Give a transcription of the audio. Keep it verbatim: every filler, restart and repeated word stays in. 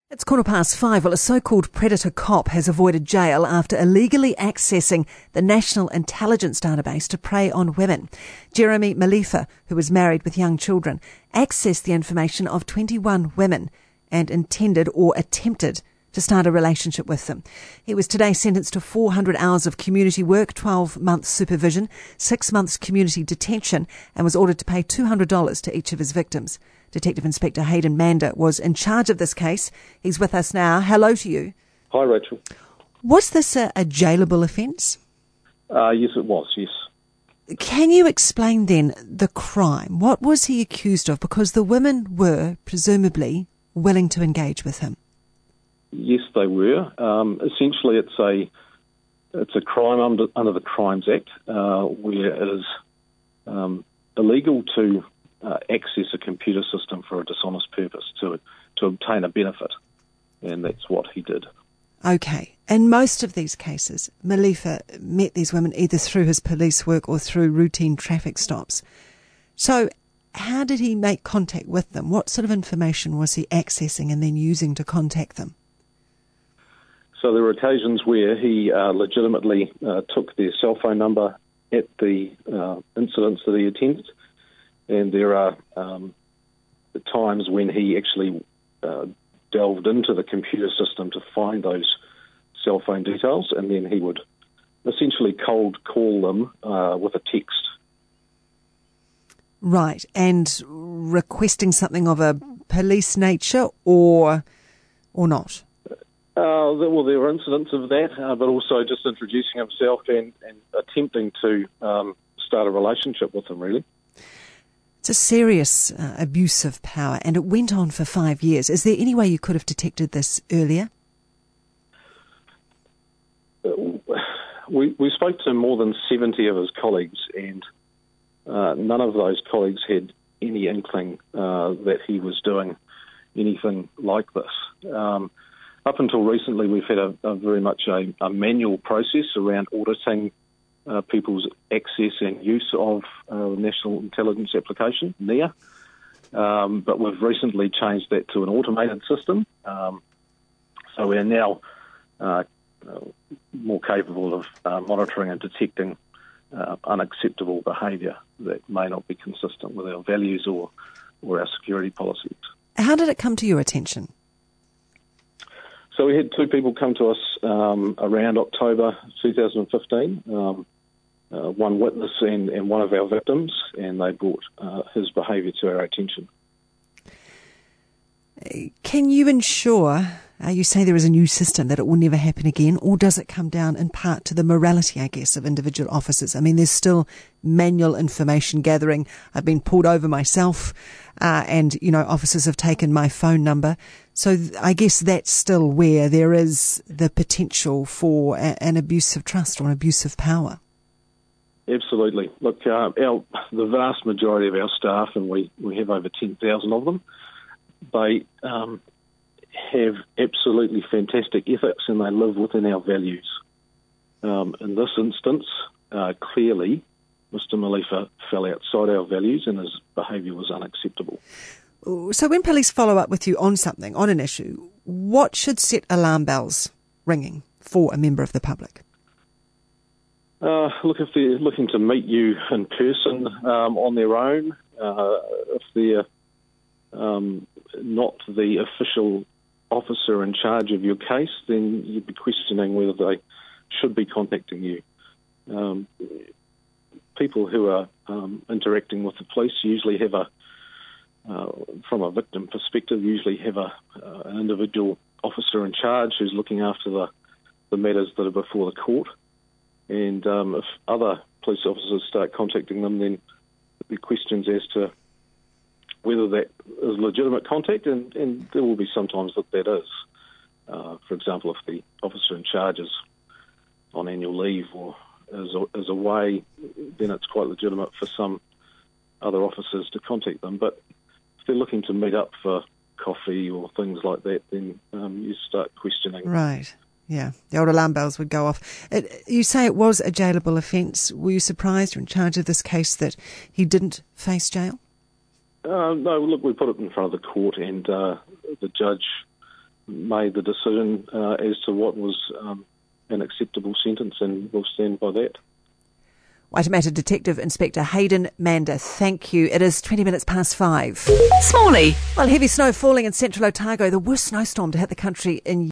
It's quarter past five. Well, a so-called predator cop has avoided jail after illegally accessing the National Intelligence Database to prey on women. Jeremy Malifa, who was married with young children, accessed the information of twenty-one women and intended or attempted to start a relationship with them. He was today sentenced to four hundred hours of community work, twelve months supervision, six months community detention, and was ordered to pay two hundred dollars to each of his victims. Detective Inspector Hayden Mander was in charge of this case. He's with us now. Hello to you. Hi, Rachel. Was this a, a jailable offence? Uh, yes, it was, yes. Can you explain then the crime? What was he accused of? Because the women were, presumably, willing to engage with him. Yes, they were. Um, essentially, it's a it's a crime under, under the Crimes Act, uh, where it is um, illegal to uh, access a computer system for a dishonest purpose, to to obtain a benefit, and that's what he did. Okay. In most of these cases, Malifa met these women either through his police work or through routine traffic stops. So how did he make contact with them? What sort of information was he accessing and then using to contact them? So there were occasions where he uh, legitimately uh, took their cell phone number at the uh, incidents that he attended, and there are um, times when he actually uh, delved into the computer system to find those cell phone details, and then he would essentially cold call them uh, with a text. Right, and requesting something of a police nature or or not? Uh, well, there were incidents of that, uh, but also just introducing himself and, and attempting to um, start a relationship with them, really. It's a serious uh, abuse of power, and it went on for five years. Is there any way you could have detected this earlier? Uh, we, we spoke to more than seventy of his colleagues, and uh, none of those colleagues had any inkling uh, that he was doing anything like this. Um, Up until recently, we've had a, a very much a, a manual process around auditing uh, people's access and use of uh, the National Intelligence Application, N I A, um, but we've recently changed that to an automated system. Um, so we're now uh, uh, more capable of uh, monitoring and detecting uh, unacceptable behaviour that may not be consistent with our values or, or our security policies. How did it come to your attention? So we had two people come to us um, around October two thousand fifteen, um, uh, one witness and, and one of our victims, and they brought uh, his behaviour to our attention. Can you ensure, uh, you say there is a new system, that it will never happen again, or does it come down in part to the morality, I guess, of individual officers? I mean, there's still manual information gathering. I've been pulled over myself, uh, and, you know, officers have taken my phone number. So th- I guess that's still where there is the potential for a- an abuse of trust or an abuse of power. Absolutely. Look, uh, our, the vast majority of our staff, and we, we have over ten thousand of them, they um, have absolutely fantastic ethics and they live within our values. Um, in this instance, uh, clearly, Mister Malifa fell outside our values and his behaviour was unacceptable. So when police follow up with you on something, on an issue, what should set alarm bells ringing for a member of the public? Uh, look, if they're looking to meet you in person um, on their own, uh, if they're um, not the official officer in charge of your case, then you'd be questioning whether they should be contacting you. Um, people who are um, interacting with the police usually have a Uh, from a victim perspective, usually have a, uh, an individual officer in charge who's looking after the, the matters that are before the court. And um, if other police officers start contacting them, then there'll be questions as to whether that is legitimate contact, and, and there will be sometimes that that is. Uh, for example, if the officer in charge is on annual leave or is, is away, then it's quite legitimate for some other officers to contact them. But if they're looking to meet up for coffee or things like that, then um, you start questioning. Right, yeah. The old alarm bells would go off. It, you say it was a jailable offence. Were you surprised, you're in charge of this case, that he didn't face jail? Uh, no, look, we put it in front of the court, and uh, the judge made the decision uh, as to what was um, an acceptable sentence, and we'll stand by that. Waitemata Detective Inspector Hayden Mander, thank you. It is twenty minutes past five. Smalley. Well, heavy snow falling in central Otago, the worst snowstorm to hit the country in